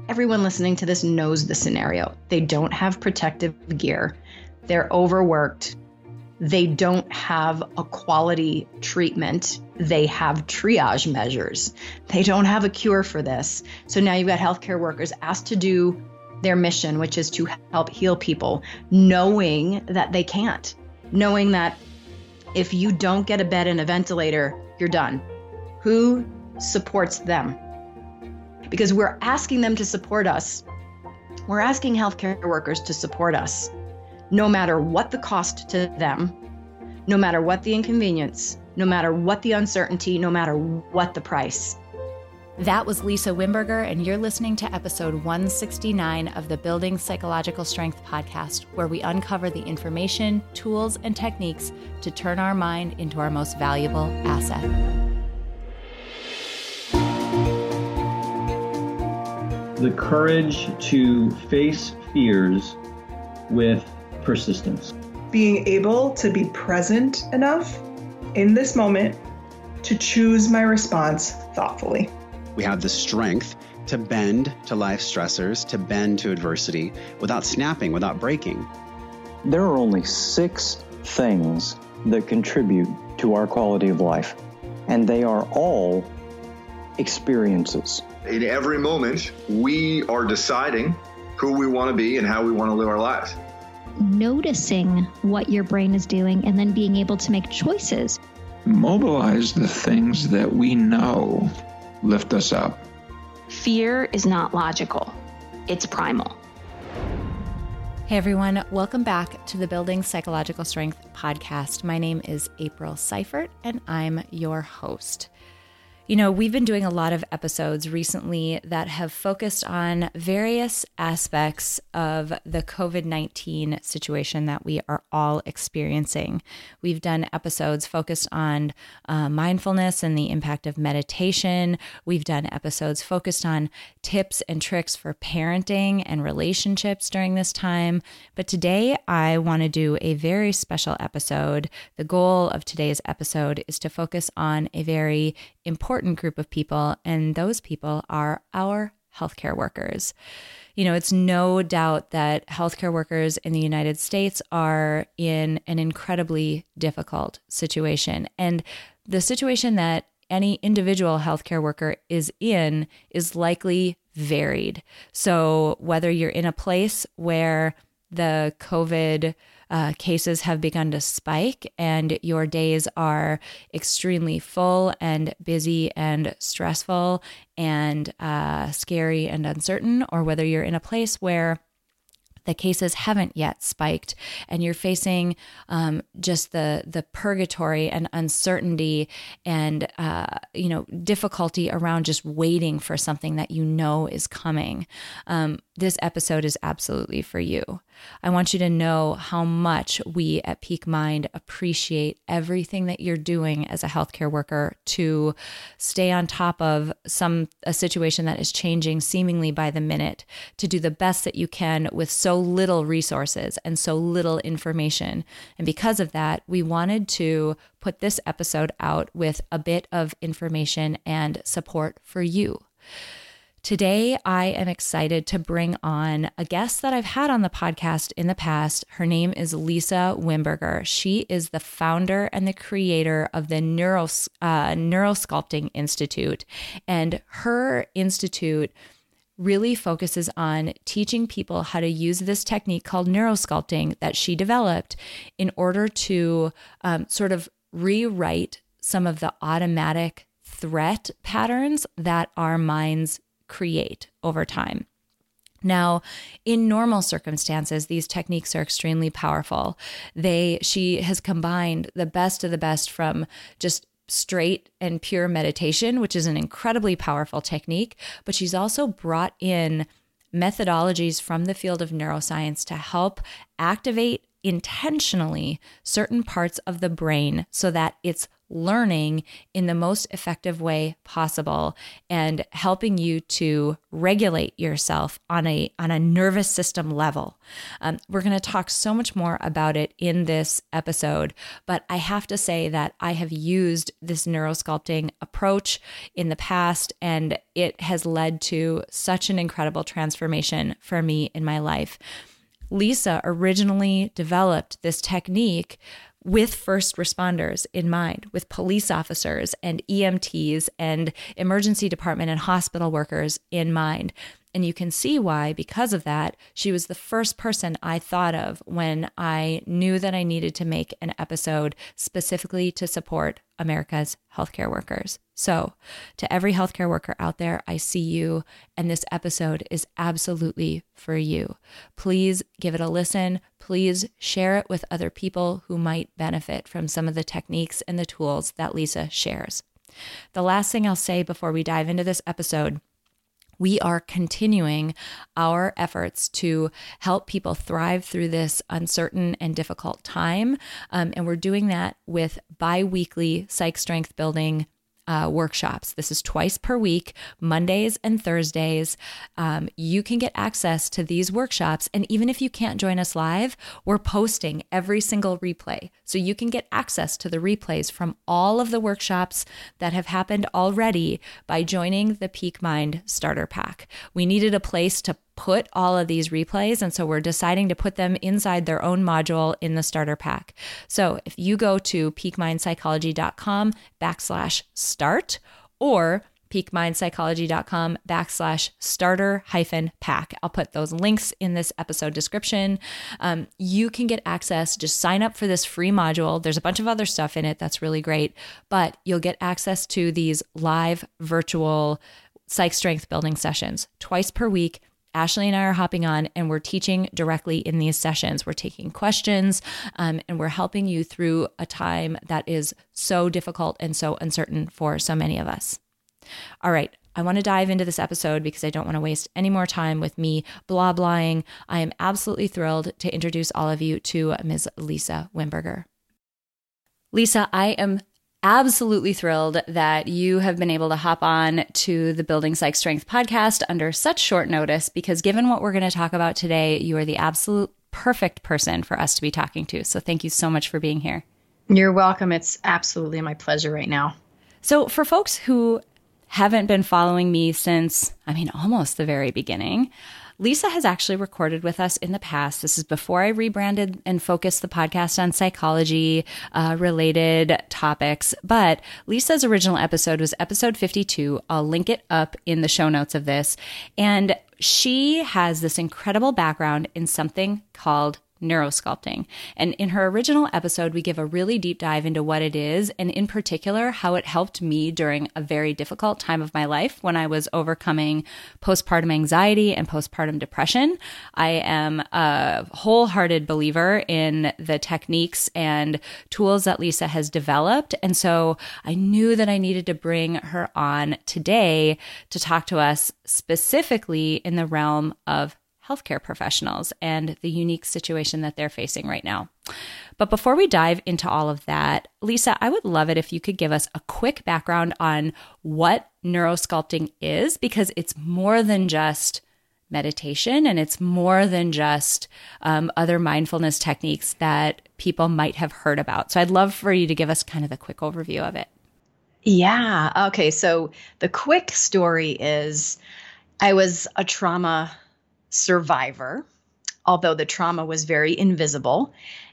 everyone listening to this knows the scenario. They don't have protective gear. They're overworked. They don't have a quality treatment. They have triage measures. They don't have a cure for this. So now you've got healthcare workers asked to do their mission, which is to help heal people, knowing that they can't, knowing that if you don't get a bed and a ventilator, you're done. Who supports them? Because we're asking them to support us. We're asking healthcare workers to support us, no matter what the cost to them, no matter what the inconvenience, no matter what the uncertainty, no matter what the price. That was Lisa Wimberger, and you're listening to episode 169 of the Building Psychological Strength podcast, where we uncover the information, tools, and techniques to turn our mind into our most valuable asset. The courage to face fears with persistence. Being able to be present enough in this moment to choose my response thoughtfully. We have the strength to bend to life stressors, to bend to adversity without snapping, without breaking. There are only 6 things that contribute to our quality of life, and they are all experiences. In every moment, we are deciding who we want to be and how we want to live our lives. Noticing what your brain is doing and then being able to make choices. Mobilize the things that we know lift us up. Fear is not logical. It's primal. Hey everyone, welcome back to the Building Psychological Strength podcast. My name is April Seifert and I'm your host. You know, we've been doing a lot of episodes recently that have focused on various aspects of the COVID-19 situation that we are all experiencing. We've done episodes focused on mindfulness and the impact of meditation. We've done episodes focused on tips and tricks for parenting and relationships during this time. But today I want to do a very special episode. The goal of today's episode is to focus on a very important group of people, and those people are our healthcare workers. You know, it's no doubt that healthcare workers in the United States are in an incredibly difficult situation. And the situation that any individual healthcare worker is in is likely varied. So whether you're in a place where the COVID cases have begun to spike and your days are extremely full and busy and stressful and scary and uncertain, or whether you're in a place where the cases haven't yet spiked and you're facing just the purgatory and uncertainty and difficulty around just waiting for something that you know is coming. This episode is absolutely for you. I want you to know how much we at Peak Mind appreciate everything that you're doing as a healthcare worker to stay on top of a situation that is changing seemingly by the minute, to do the best that you can with so little resources and so little information. And because of that, we wanted to put this episode out with a bit of information and support for you. Today, I am excited to bring on a guest that I've had on the podcast in the past. Her name is Lisa Wimberger. She is the founder and the creator of the Neurosculpting Institute. And her institute really focuses on teaching people how to use this technique called neurosculpting that she developed in order to sort of rewrite some of the automatic threat patterns that our minds create over time. Now, in normal circumstances, these techniques are extremely powerful. She has combined the best of the best from just straight and pure meditation, which is an incredibly powerful technique, but she's also brought in methodologies from the field of neuroscience to help activate intentionally certain parts of the brain so that it's learning in the most effective way possible and helping you to regulate yourself on a nervous system level. We're going to talk so much more about it in this episode, but I have to say that I have used this neurosculpting approach in the past, and it has led to such an incredible transformation for me in my life. Lisa originally developed this technique with first responders in mind, with police officers and EMTs and emergency department and hospital workers in mind. And you can see why, because of that, she was the first person I thought of when I knew that I needed to make an episode specifically to support America's healthcare workers. So, to every healthcare worker out there, I see you, and this episode is absolutely for you. Please give it a listen. Please share it with other people who might benefit from some of the techniques and the tools that Lisa shares. The last thing I'll say before we dive into this episode: we are continuing our efforts to help people thrive through this uncertain and difficult time. And we're doing that with bi-weekly psych strength building workshops. This is twice per week, Mondays and Thursdays. You can get access to these workshops. And even if you can't join us live, we're posting every single replay. So you can get access to the replays from all of the workshops that have happened already by joining the Peak Mind Starter Pack. We needed a place to put all of these replays, and so we're deciding to put them inside their own module in the starter pack. So if you go to peakmindpsychology.com/start or peakmindpsychology.com/starter-pack. I'll put those links in this episode description. You can get access, just sign up for this free module. There's a bunch of other stuff in it that's really great, but you'll get access to these live virtual psych strength building sessions twice per week. Ashley and I are hopping on, and we're teaching directly in these sessions. We're taking questions, and we're helping you through a time that is so difficult and so uncertain for so many of us. All right, I want to dive into this episode because I don't want to waste any more time with me blah-blahing. I am absolutely thrilled to introduce all of you to Ms. Lisa Wimberger. Lisa, I am absolutely thrilled that you have been able to hop on to the Building Psych Strength podcast under such short notice, because given what we're going to talk about today, you are the absolute perfect person for us to be talking to. So thank you so much for being here. You're welcome. It's absolutely my pleasure right now. So for folks who haven't been following me since, almost the very beginning, Lisa has actually recorded with us in the past. This is before I rebranded and focused the podcast on psychology related topics. But Lisa's original episode was episode 52. I'll link it up in the show notes of this. And she has this incredible background in something called neurosculpting. And in her original episode, we give a really deep dive into what it is, and in particular, how it helped me during a very difficult time of my life when I was overcoming postpartum anxiety and postpartum depression. I am a wholehearted believer in the techniques and tools that Lisa has developed. And so I knew that I needed to bring her on today to talk to us specifically in the realm of healthcare professionals and the unique situation that they're facing right now. But before we dive into all of that, Lisa, I would love it if you could give us a quick background on what neurosculpting is, because it's more than just meditation and it's more than just other mindfulness techniques that people might have heard about. So I'd love for you to give us kind of the quick overview of it. Yeah. Okay. So the quick story is I was a trauma survivor, although the trauma was very invisible.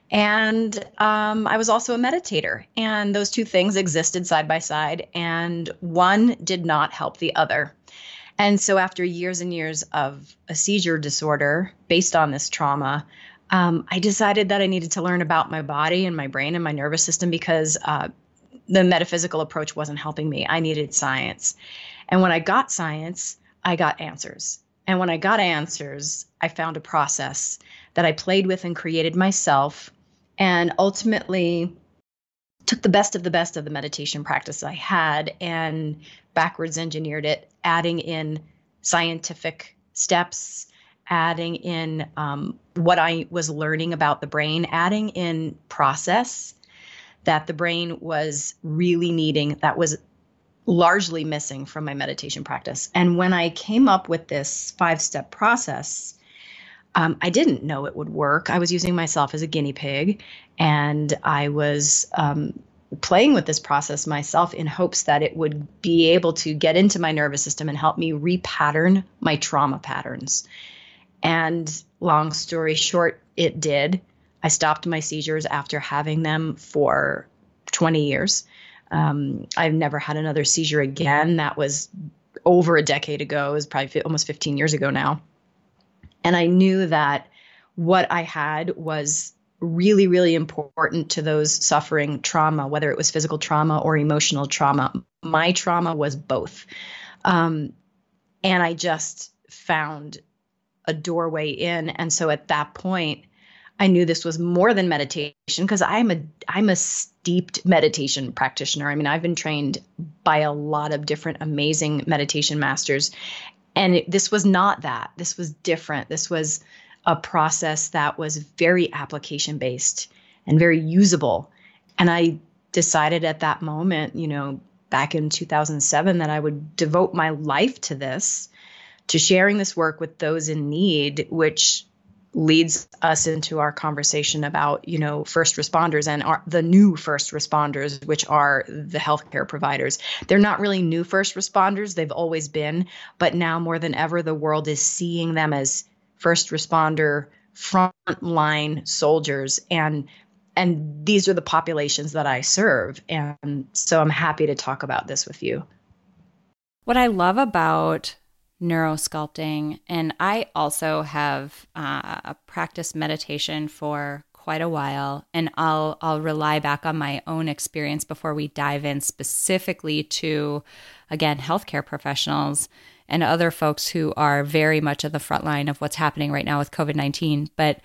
And I was also a meditator, and those two things existed side by side, and one did not help the other. And so after years and years of a seizure disorder based on this trauma, I decided that I needed to learn about my body and my brain and my nervous system, because the metaphysical approach wasn't helping me. I needed science. And when I got science, I got answers. And when I got answers, I found a process that I played with and created myself, and ultimately took the best of the meditation practice I had and backwards engineered it, adding in scientific steps, adding in what I was learning about the brain, adding in process that the brain was really needing, that was largely missing from my meditation practice. And when I came up with this 5-step process, I didn't know it would work. I was using myself as a guinea pig, and I was playing with this process myself in hopes that it would be able to get into my nervous system and help me repattern my trauma patterns. And long story short, it did. I stopped my seizures after having them for 20 years. I've never had another seizure again. That was over a decade ago. It was probably almost 15 years ago now. And I knew that what I had was really, really important to those suffering trauma, whether it was physical trauma or emotional trauma. My trauma was both. And I just found a doorway in. And so at that point, I knew this was more than meditation, because I'm a steeped meditation practitioner. I mean, I've been trained by a lot of different amazing meditation masters. And this was not that. This was different. This was a process that was very application based and very usable. And I decided at that moment, back in 2007, that I would devote my life to this, to sharing this work with those in need, which leads us into our conversation about, first responders and the new first responders, which are the healthcare providers. They're not really new first responders. They've always been, but now more than ever, the world is seeing them as first responder, frontline soldiers. And these are the populations that I serve. And so I'm happy to talk about this with you. What I love about neurosculpting, and I also have practiced meditation for quite a while, and I'll rely back on my own experience before we dive in specifically to, again, healthcare professionals and other folks who are very much at the front line of what's happening right now with COVID-19. But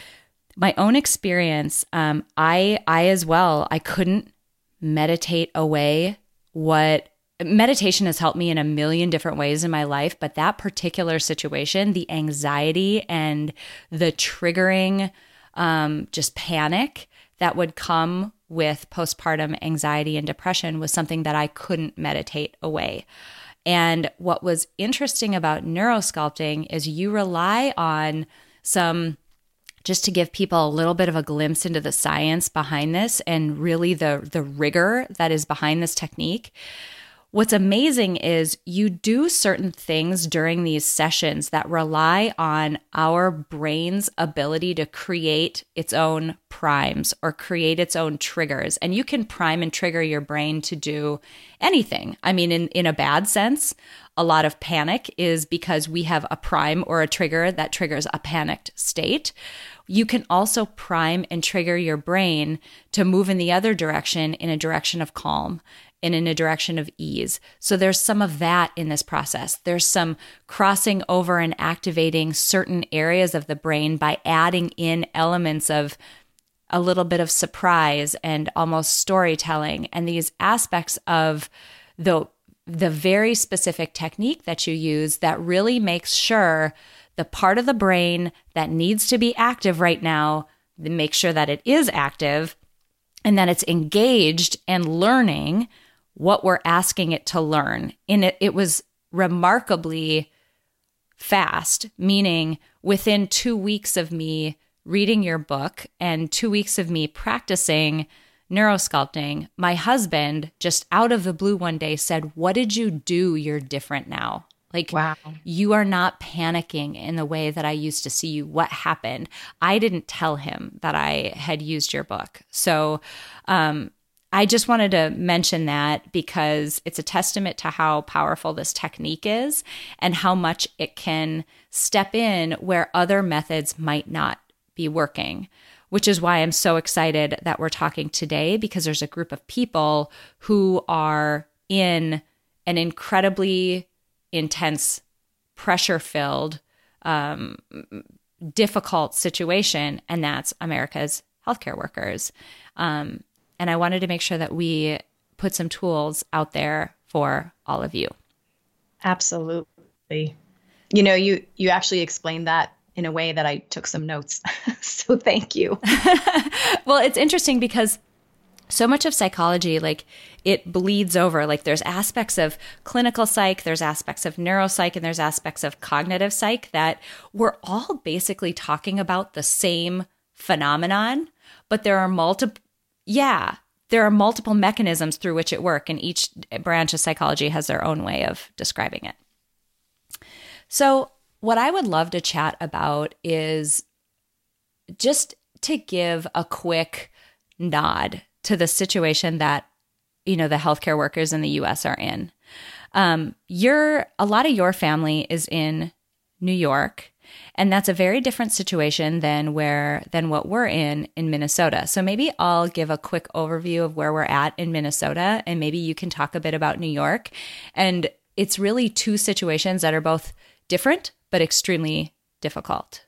my own experience, I as well, I couldn't meditate away what meditation has helped me in a million different ways in my life, but that particular situation, the anxiety and the triggering just panic that would come with postpartum anxiety and depression was something that I couldn't meditate away. And what was interesting about neurosculpting is you rely on just to give people a little bit of a glimpse into the science behind this and really the rigor that is behind this technique. What's amazing is you do certain things during these sessions that rely on our brain's ability to create its own primes or create its own triggers. And you can prime and trigger your brain to do anything. I mean, in a bad sense, a lot of panic is because we have a prime or a trigger that triggers a panicked state. You can also prime and trigger your brain to move in the other direction, in a direction of calm and in a direction of ease. So there's some of that in this process. There's some crossing over and activating certain areas of the brain by adding in elements of a little bit of surprise and almost storytelling, and these aspects of the very specific technique that you use that really makes sure the part of the brain that needs to be active right now, make sure that it is active and that it's engaged and learning what we're asking it to learn. And it was remarkably fast, meaning within 2 weeks of me reading your book and 2 weeks of me practicing neurosculpting, my husband just out of the blue one day said, "What did you do? You're different now. Like, wow, you are not panicking in the way that I used to see you. What happened?" I didn't tell him that I had used your book. So I just wanted to mention that because it's a testament to how powerful this technique is and how much it can step in where other methods might not be working, which is why I'm so excited that we're talking today, because there's a group of people who are in an incredibly intense, pressure-filled, difficult situation, and that's America's healthcare workers. And I wanted to make sure that we put some tools out there for all of you. Absolutely. You actually explained that in a way that I took some notes. So thank you. Well, it's interesting because so much of psychology, like it bleeds over. Like there's aspects of clinical psych, there's aspects of neuropsych, and there's aspects of cognitive psych that we're all basically talking about the same phenomenon, but there are multiple mechanisms through which it works, and each branch of psychology has their own way of describing it. So what I would love to chat about is just to give a quick nod to the situation that, the healthcare workers in the U.S. are in. A lot of your family is in New York, and that's a very different situation than what we're in Minnesota. So maybe I'll give a quick overview of where we're at in Minnesota, and maybe you can talk a bit about New York. And it's really two situations that are both different, but extremely difficult.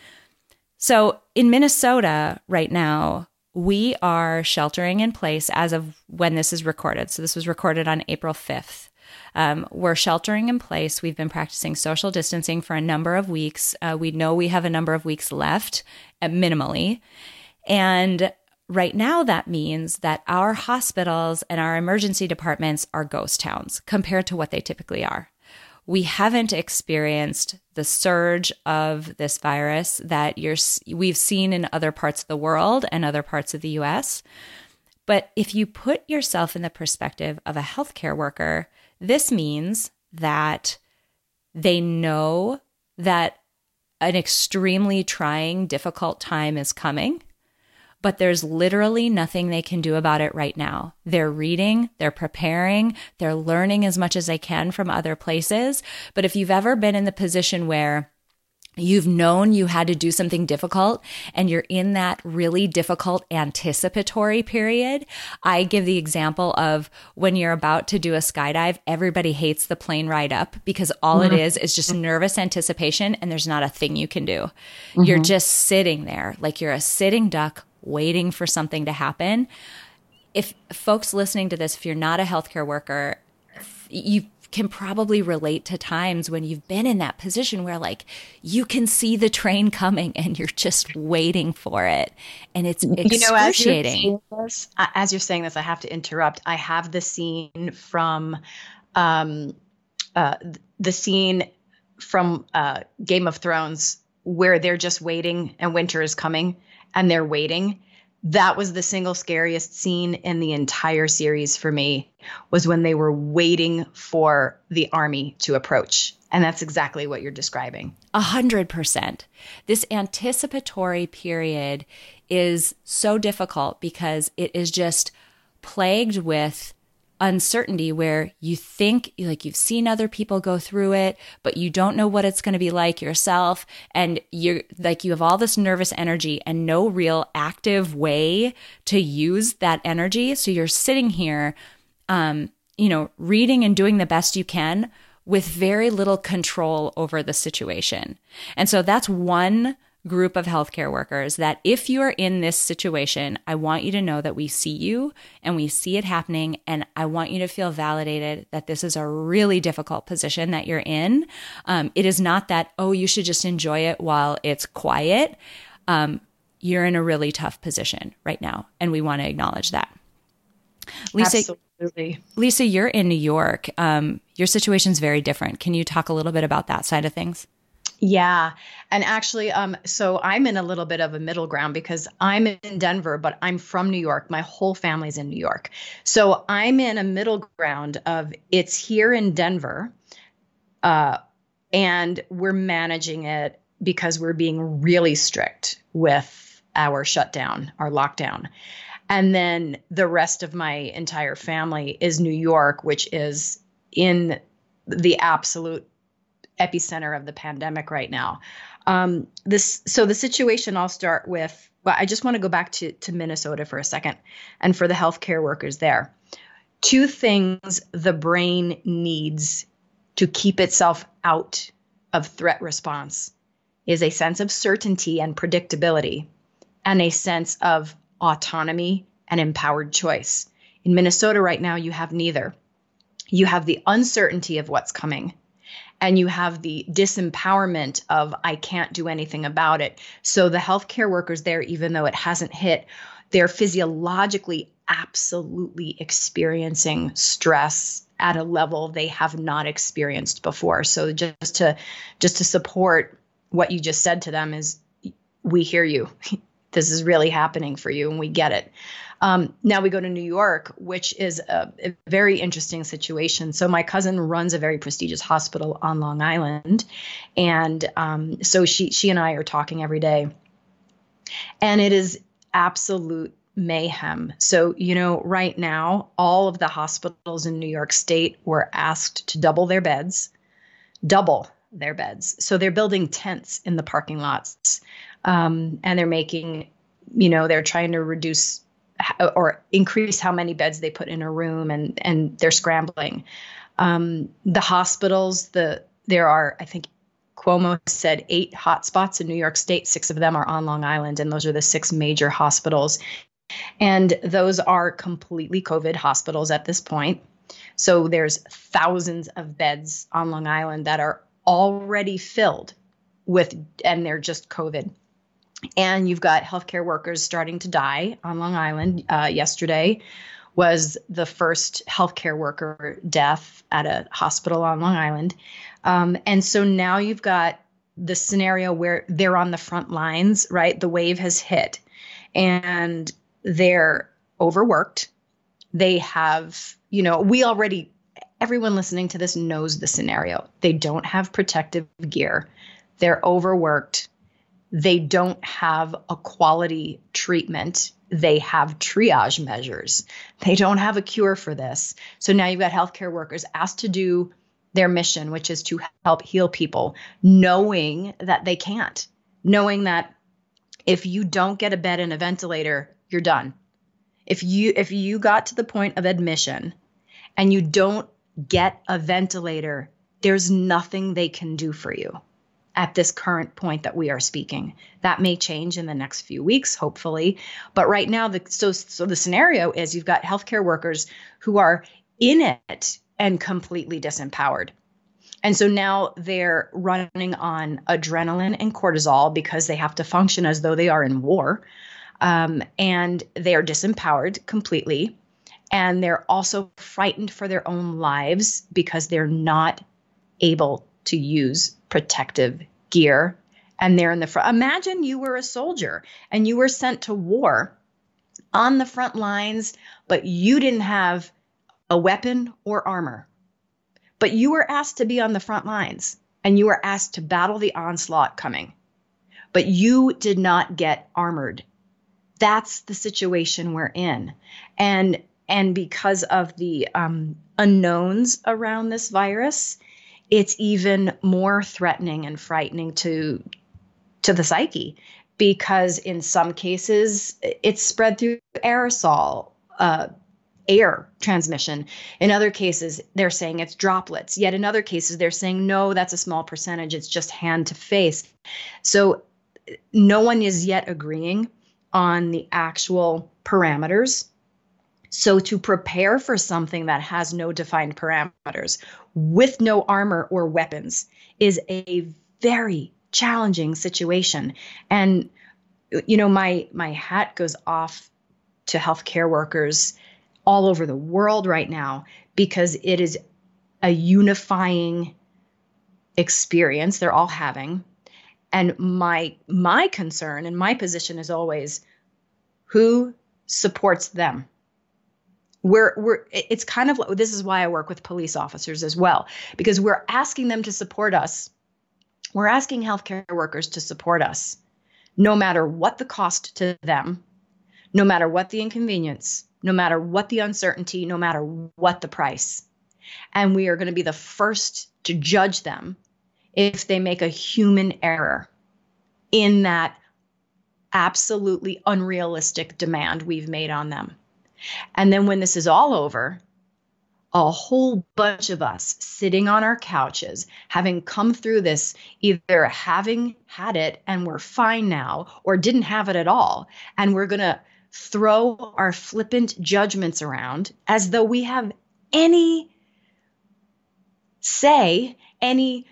So in Minnesota right now, we are sheltering in place as of when this is recorded. So this was recorded on April 5th. We're sheltering in place. We've been practicing social distancing for a number of weeks. We know we have a number of weeks left, minimally. And right now, that means that our hospitals and our emergency departments are ghost towns compared to what they typically are. We haven't experienced the surge of this virus that we've seen in other parts of the world and other parts of the US. But if you put yourself in the perspective of a healthcare worker, this means that they know that an extremely trying, difficult time is coming, but there's literally nothing they can do about it right now. They're reading, they're preparing, they're learning as much as they can from other places. But if you've ever been in the position where you've known you had to do something difficult and you're in that really difficult anticipatory period, I give the example of when you're about to do a skydive, everybody hates the plane ride up because all it is just nervous anticipation and there's not a thing you can do. Mm-hmm. You're just sitting there like you're a sitting duck waiting for something to happen. If folks listening to this, if you're not a healthcare worker, you can probably relate to times when you've been in that position where like you can see the train coming and you're just waiting for it. And it's excruciating. As you're saying this, I have to interrupt. I have the scene from Game of Thrones where they're just waiting and winter is coming and they're waiting. That was the single scariest scene in the entire series for me, was when they were waiting for the army to approach. And that's exactly what you're describing. 100%. This anticipatory period is so difficult because it is just plagued with uncertainty where you think like you've seen other people go through it, but you don't know what it's going to be like yourself. And you're like, you have all this nervous energy and no real active way to use that energy. So you're sitting here, reading and doing the best you can with very little control over the situation. And so that's one group of healthcare workers that if you're in this situation, I want you to know that we see you and we see it happening. And I want you to feel validated that this is a really difficult position that you're in. It is not that, you should just enjoy it while it's quiet. You're in a really tough position right now. And we want to acknowledge that. Absolutely. Lisa, you're in New York. Your situation's very different. Can you talk a little bit about that side of things? Yeah. And actually, so I'm in a little bit of a middle ground because I'm in Denver, but I'm from New York. My whole family's in New York. So I'm in a middle ground of it's here in Denver, and we're managing it because we're being really strict with our shutdown, our lockdown. And then the rest of my entire family is New York, which is in the absolute epicenter of the pandemic right now. So the situation I'll start with, but I just want to go back to Minnesota for a second and for the healthcare workers there. Two things the brain needs to keep itself out of threat response is a sense of certainty and predictability and a sense of autonomy and empowered choice. In Minnesota right now, you have neither. You have the uncertainty of what's coming, and you have the disempowerment of I can't do anything about it. So the healthcare workers there, even though it hasn't hit, they're physiologically absolutely experiencing stress at a level they have not experienced before. So just to support what you just said to them is, we hear you. This is really happening for you, and we get it. Now we go to New York, which is a very interesting situation. So my cousin runs a very prestigious hospital on Long Island. And so she and I are talking every day. And it is absolute mayhem. So, right now, all of the hospitals in New York State were asked to double their beds. So they're building tents in the parking lots. And they're making, they're trying to reduce or increase how many beds they put in a room, and they're scrambling. The hospitals, there are, I think Cuomo said 8 hotspots in New York State. 6 of them are on Long Island, and those are the 6 major hospitals. And those are completely COVID hospitals at this point. So there's thousands of beds on Long Island that are already filled and they're just COVID. And you've got healthcare workers starting to die on Long Island. Yesterday was the first healthcare worker death at a hospital on Long Island. And so now you've got the scenario where they're on the front lines, right? The wave has hit and they're overworked. They have, everyone listening to this knows the scenario. They don't have protective gear. They're overworked. They don't have a quality treatment. They have triage measures. They don't have a cure for this. So now you've got healthcare workers asked to do their mission, which is to help heal people, knowing that they can't, knowing that if you don't get a bed and a ventilator, you're done. If you got to the point of admission and you don't get a ventilator, there's nothing they can do for you at this current point that we are speaking. That may change in the next few weeks, hopefully. But right now, so the scenario is you've got healthcare workers who are in it and completely disempowered. And so now they're running on adrenaline and cortisol because they have to function as though they are in war. And they are disempowered completely. And they're also frightened for their own lives because they're not able to use protective gear. And they're in the front. Imagine you were a soldier and you were sent to war on the front lines, but you didn't have a weapon or armor. But you were asked to be on the front lines and you were asked to battle the onslaught coming. But you did not get armored. That's the situation we're in. And because of the unknowns around this virus, it's even more threatening and frightening to the psyche, because in some cases it's spread through aerosol, air transmission. In other cases, they're saying it's droplets. Yet in other cases, they're saying, no, that's a small percentage. It's just hand to face. So no one is yet agreeing on the actual parameters. So to prepare for something that has no defined parameters with no armor or weapons is a very challenging situation. And, my hat goes off to healthcare workers all over the world right now, because it is a unifying experience they're all having. And my concern and my position is always, who supports them? It's kind of like, this is why I work with police officers as well, because we're asking them to support us. We're asking healthcare workers to support us, no matter what the cost to them, no matter what the inconvenience, no matter what the uncertainty, no matter what the price. And we are going to be the first to judge them if they make a human error in that absolutely unrealistic demand we've made on them. And then when this is all over, a whole bunch of us sitting on our couches, having come through this, either having had it and we're fine now, or didn't have it at all, and we're going to throw our flippant judgments around as though we have any say, any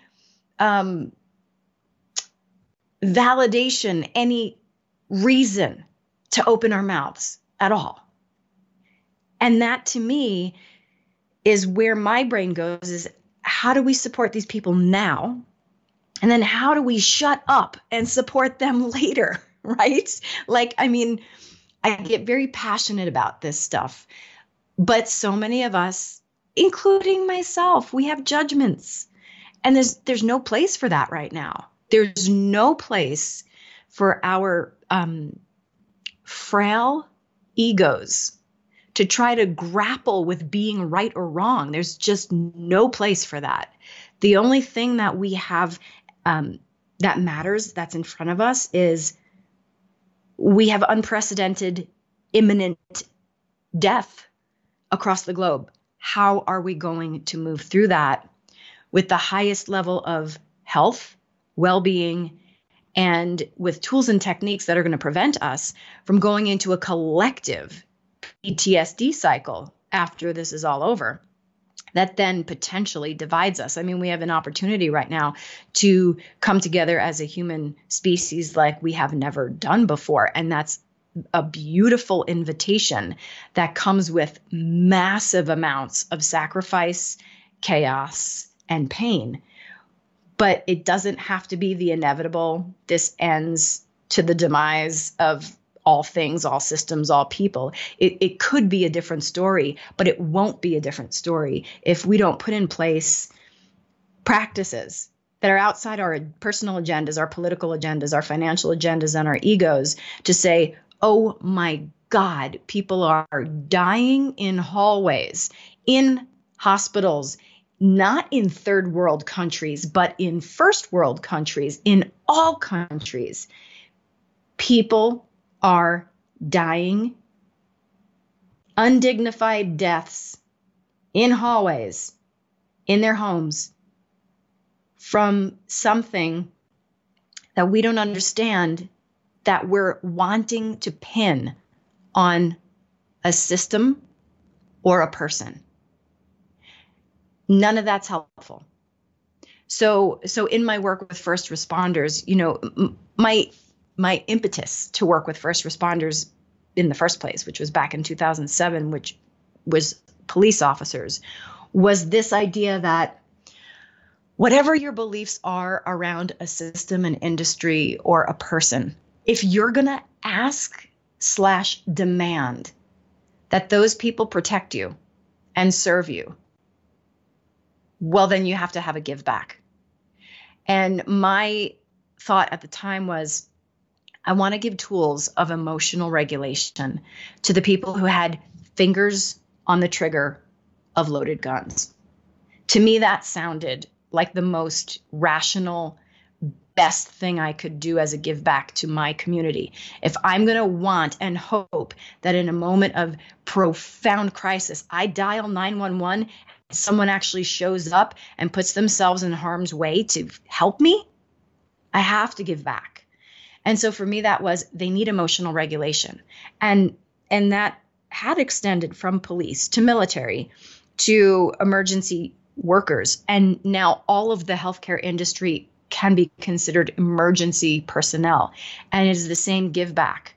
validation, any reason to open our mouths at all. And that to me is where my brain goes, is how do we support these people now? And then how do we shut up and support them later, right? Like, I mean, I get very passionate about this stuff, but so many of us, including myself, we have judgments, and there's no place for that right now. There's no place for our frail egos to try to grapple with being right or wrong. There's just no place for that. The only thing that we have that matters, that's in front of us, is we have unprecedented, imminent death across the globe. How are we going to move through that with the highest level of health, well-being, and with tools and techniques that are going to prevent us from going into a collective PTSD cycle after this is all over, that then potentially divides us? I mean, we have an opportunity right now to come together as a human species like we have never done before. And that's a beautiful invitation that comes with massive amounts of sacrifice, chaos, and pain. But it doesn't have to be the inevitable. This ends to the demise of all things, all systems, all people. It could be a different story, but it won't be a different story if we don't put in place practices that are outside our personal agendas, our political agendas, our financial agendas, and our egos to say, oh my God, people are dying in hallways, in hospitals, not in third world countries, but in first world countries, in all countries. People are dying undignified deaths in hallways, in their homes, from something that we don't understand, that we're wanting to pin on a system or a person. None of that's helpful. So in my work with first responders, you know, my impetus to work with first responders in the first place, which was back in 2007, which was police officers, was this idea that whatever your beliefs are around a system, an industry, or a person, if you're going to ask/demand that those people protect you and serve you, well, then you have to have a give back. And my thought at the time was, I want to give tools of emotional regulation to the people who had fingers on the trigger of loaded guns. To me, that sounded like the most rational, best thing I could do as a give back to my community. If I'm going to want and hope that in a moment of profound crisis, I dial 911, someone actually shows up and puts themselves in harm's way to help me, I have to give back. And so for me, that was, they need emotional regulation. And that had extended from police to military to emergency workers. And now all of the healthcare industry can be considered emergency personnel. And it is the same give back.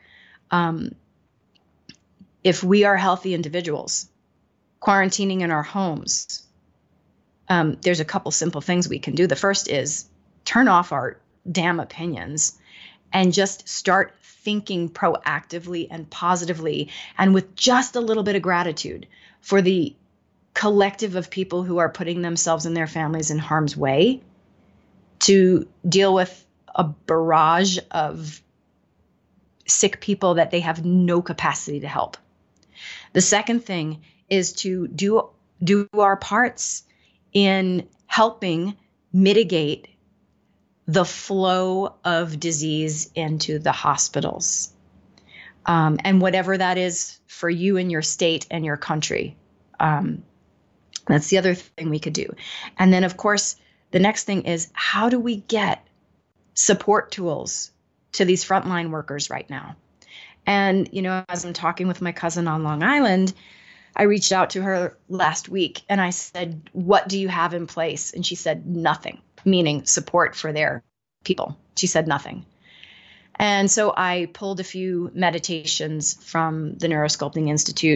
If we are healthy individuals, quarantining in our homes, there's a couple simple things we can do. The first is turn off our damn opinions and just start thinking proactively and positively, and with just a little bit of gratitude for the collective of people who are putting themselves and their families in harm's way to deal with a barrage of sick people that they have no capacity to help. The second thing is to do our parts in helping mitigate the flow of disease into the hospitals. And whatever that is for you and your state and your country. That's the other thing we could do. And then, of course, the next thing is, how do we get support tools to these frontline workers right now? And, you know, as I'm talking with my cousin on Long Island, I reached out to her last week and I said, what do you have in place? And she said, nothing, meaning support for their people. She said nothing. And so I pulled a few meditations from the Neurosculpting Institute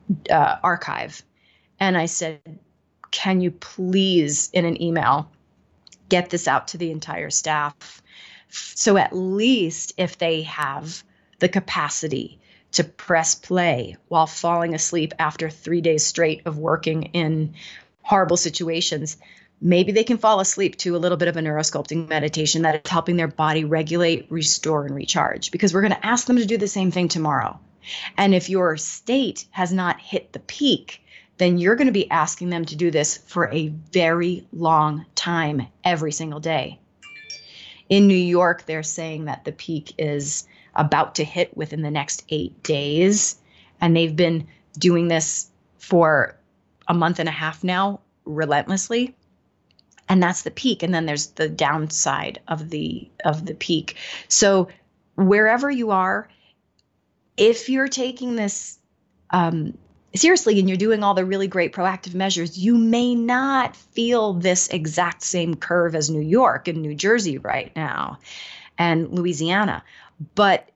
archive. And I said, can you please, in an email, get this out to the entire staff? So at least if they have the capacity to press play while falling asleep after 3 days straight of working in horrible situations, maybe they can fall asleep to a little bit of a neurosculpting meditation that is helping their body regulate, restore, and recharge. Because we're going to ask them to do the same thing tomorrow. And if your state has not hit the peak, then you're going to be asking them to do this for a very long time every single day. In New York, they're saying that the peak is about to hit within the next 8 days. And they've been doing this for a month and a half now, relentlessly. And that's the peak. And then there's the downside of the peak. So wherever you are, if you're taking this seriously and you're doing all the really great proactive measures, you may not feel this exact same curve as New York and New Jersey right now and Louisiana. But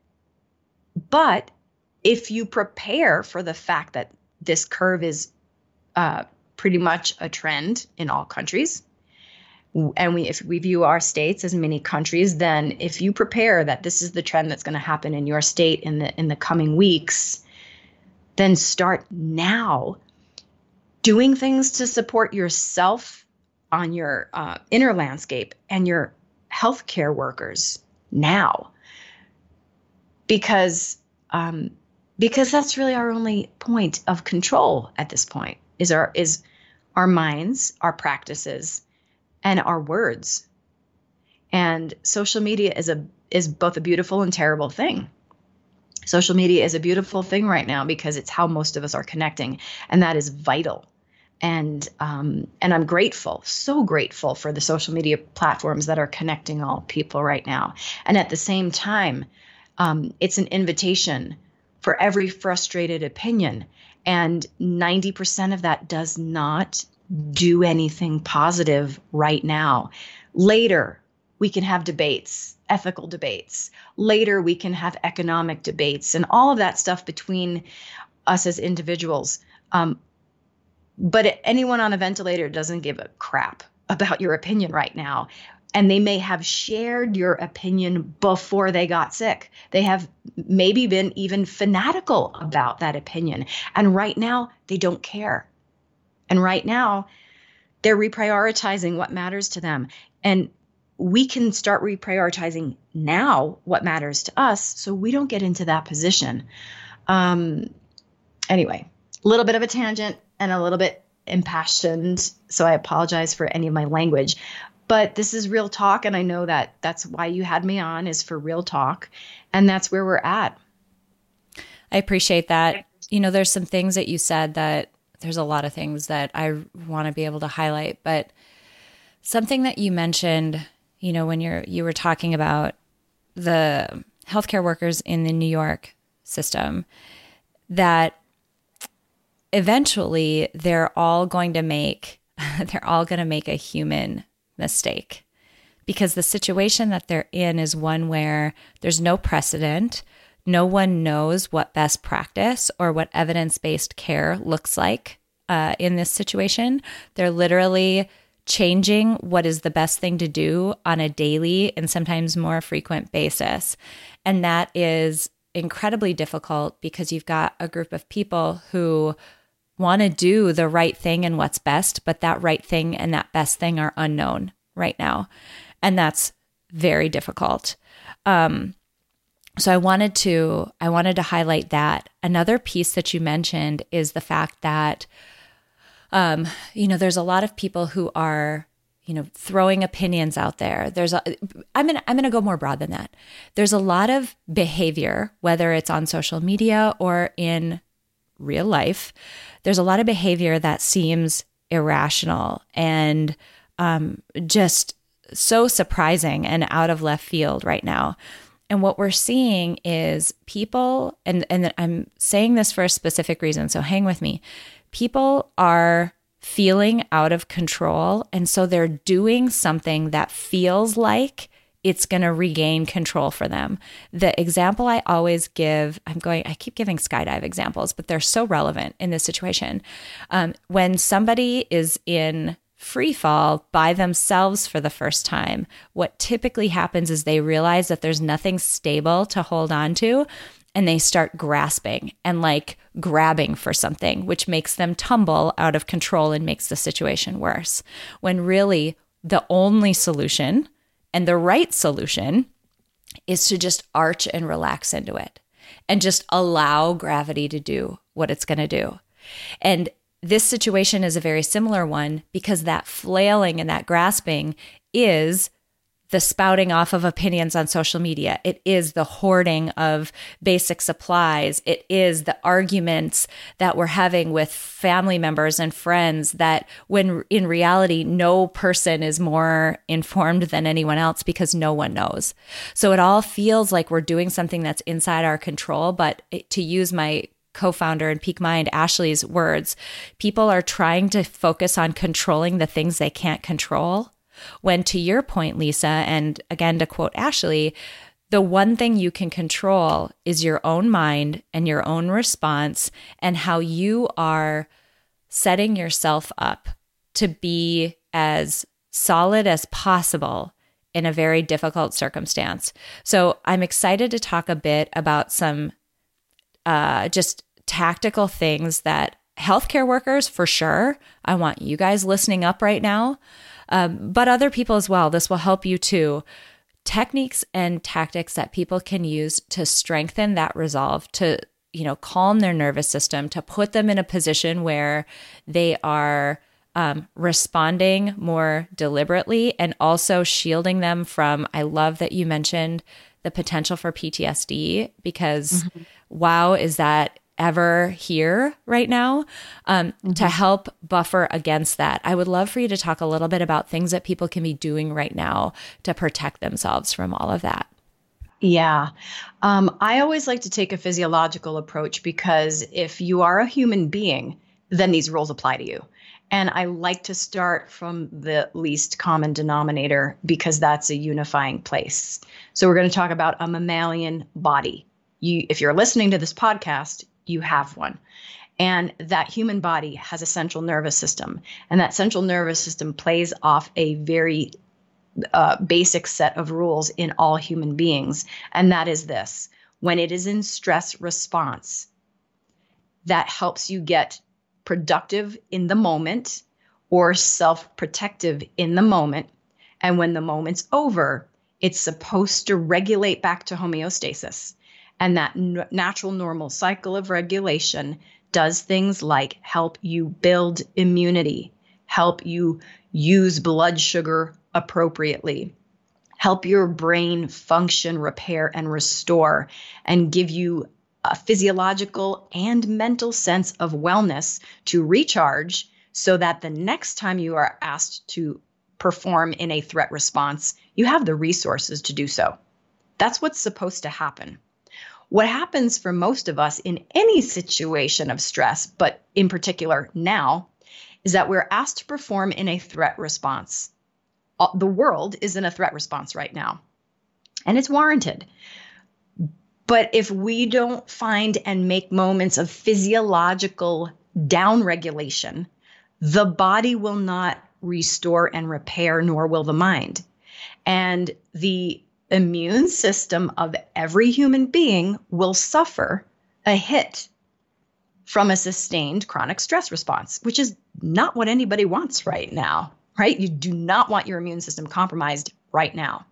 if you prepare for the fact that this curve is pretty much a trend in all countries, and if we view our states as mini countries, then if you prepare that this is the trend that's going to happen in your state in the coming weeks, then start now doing things to support yourself on your inner landscape and your healthcare workers now, because that's really our only point of control at this point is our minds, our practices, and our words. And social media is both a beautiful and terrible thing. Social media is a beautiful thing right now because it's how most of us are connecting, and that is vital. And I'm grateful, so grateful for the social media platforms that are connecting all people right now. And at the same time, it's an invitation for every frustrated opinion. And 90% of that does not do anything positive right now. Later, we can have debates, ethical debates. Later, we can have economic debates and all of that stuff between us as individuals. But anyone on a ventilator doesn't give a crap about your opinion right now. And they may have shared your opinion before they got sick. They have maybe been even fanatical about that opinion. And right now, they don't care. And right now, they're reprioritizing what matters to them. And we can start reprioritizing now what matters to us so we don't get into that position. Anyway, a little bit of a tangent and a little bit impassioned, so I apologize for any of my language. But this is real talk, and I know that that's why you had me on, is for real talk, and that's where we're at. I appreciate that. You know, there's some things that you said that there's a lot of things that I want to be able to highlight, but something that you mentioned, you know, when you were talking about the healthcare workers in the New York system, that eventually they're all going to make a human mistake, because the situation that they're in is one where there's no precedent. No one knows what best practice or what evidence-based care looks like in this situation. They're literally changing what is the best thing to do on a daily and sometimes more frequent basis. And that is incredibly difficult because you've got a group of people who want to do the right thing and what's best, but that right thing and that best thing are unknown right now. And that's very difficult. So I wanted to highlight that. Another piece that you mentioned is the fact that, there's a lot of people who are, throwing opinions out there. I'm going to go more broad than that. There's a lot of behavior, whether it's on social media or in real life. There's a lot of behavior that seems irrational and just so surprising and out of left field right now. And what we're seeing is people, and I'm saying this for a specific reason, so hang with me. People are feeling out of control, and so they're doing something that feels like it's going to regain control for them. The example I always give, I keep giving skydive examples, but they're so relevant in this situation. When somebody is in free fall by themselves for the first time, what typically happens is they realize that there's nothing stable to hold on to, and they start grasping and like grabbing for something, which makes them tumble out of control and makes the situation worse. When really the only solution and the right solution is to just arch and relax into it and just allow gravity to do what it's going to do. And this situation is a very similar one because that flailing and that grasping is the spouting off of opinions on social media. It is the hoarding of basic supplies. It is the arguments that we're having with family members and friends that when in reality, no person is more informed than anyone else because no one knows. So it all feels like we're doing something that's inside our control. But to use my co-founder in Peak Mind, Ashley's words, people are trying to focus on controlling the things they can't control. When to your point, Lisa, and again, to quote Ashley, the one thing you can control is your own mind and your own response and how you are setting yourself up to be as solid as possible in a very difficult circumstance. So I'm excited to talk a bit about some just tactical things that healthcare workers, for sure, I want you guys listening up right now, but other people as well. This will help you too. Techniques and tactics that people can use to strengthen that resolve, to, calm their nervous system, to put them in a position where they are responding more deliberately and also shielding them from, I love that you mentioned the potential for PTSD because wow, is that ever here right now, to help buffer against that. I would love for you to talk a little bit about things that people can be doing right now to protect themselves from all of that. Yeah. I always like to take a physiological approach because if you are a human being, then these rules apply to you. And I like to start from the least common denominator because that's a unifying place. So we're going to talk about a mammalian body. If you're listening to this podcast, you have one. And that human body has a central nervous system. And that central nervous system plays off a very basic set of rules in all human beings. And that is this: when it is in stress response, that helps you get productive in the moment or self-protective in the moment. And when the moment's over, it's supposed to regulate back to homeostasis. And that natural normal cycle of regulation does things like help you build immunity, help you use blood sugar appropriately, help your brain function, repair, and restore, and give you a physiological and mental sense of wellness to recharge so that the next time you are asked to perform in a threat response, you have the resources to do so. That's what's supposed to happen. What happens for most of us in any situation of stress, but in particular now, is that we're asked to perform in a threat response. The world is in a threat response right now, and it's warranted. But if we don't find and make moments of physiological downregulation, the body will not restore and repair, nor will the mind. And the immune system of every human being will suffer a hit from a sustained chronic stress response, which is not what anybody wants right now, right? You do not want your immune system compromised right now.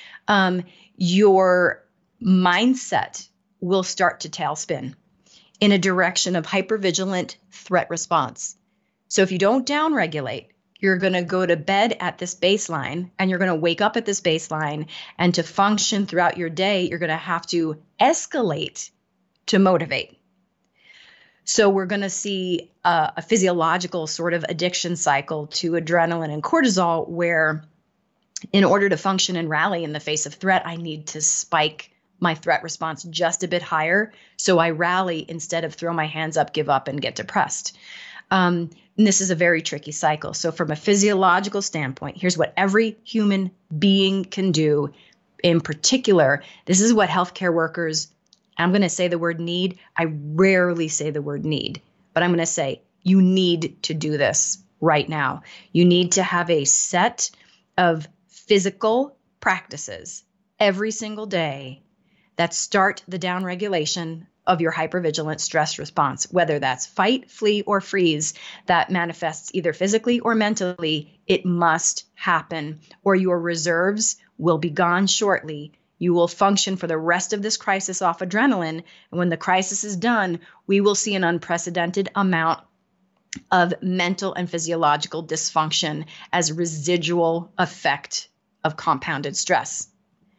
Your mindset will start to tailspin in a direction of hypervigilant threat response. So if you don't downregulate, you're going to go to bed at this baseline and you're going to wake up at this baseline, and to function throughout your day, you're going to have to escalate to motivate. So we're going to see a physiological sort of addiction cycle to adrenaline and cortisol, where in order to function and rally in the face of threat, I need to spike my threat response just a bit higher. So I rally instead of throw my hands up, give up, and get depressed. And this is a very tricky cycle. So from a physiological standpoint, here's what every human being can do in particular, this is what healthcare workers, I'm going to say the word need. I rarely say the word need, but I'm going to say you need to do this right now. You need to have a set of physical practices every single day that start the downregulation of your hypervigilant stress response, whether that's fight, flee, or freeze that manifests either physically or mentally. It must happen, or your reserves will be gone shortly. You will function for the rest of this crisis off adrenaline. And when the crisis is done, we will see an unprecedented amount of mental and physiological dysfunction as residual effect of compounded stress.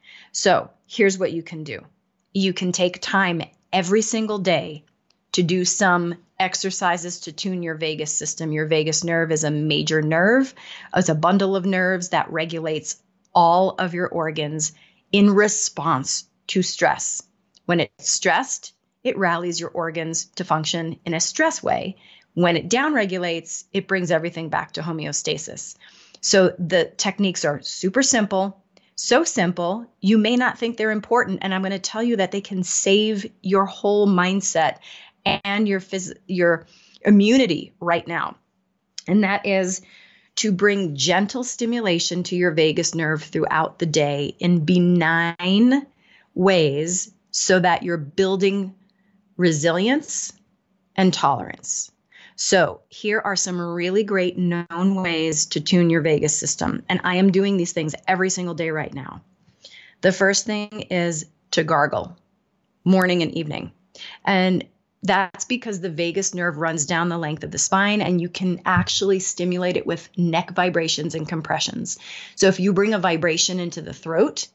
So here's what you can do. You can take time every single day to do some exercises to tune your vagus system. Your vagus nerve is a major nerve. It's a bundle of nerves that regulates all of your organs in response to stress. When it's stressed, it rallies your organs to function in a stress way. When it downregulates, it brings everything back to homeostasis. So the techniques are super simple. So simple, you may not think they're important. And I'm going to tell you that they can save your whole mindset and your immunity right now. And that is to bring gentle stimulation to your vagus nerve throughout the day in benign ways so that you're building resilience and tolerance. So here are some really great known ways to tune your vagus system. And I am doing these things every single day right now. The first thing is to gargle morning and evening. And that's because the vagus nerve runs down the length of the spine, and you can actually stimulate it with neck vibrations and compressions. So if you bring a vibration into the throat,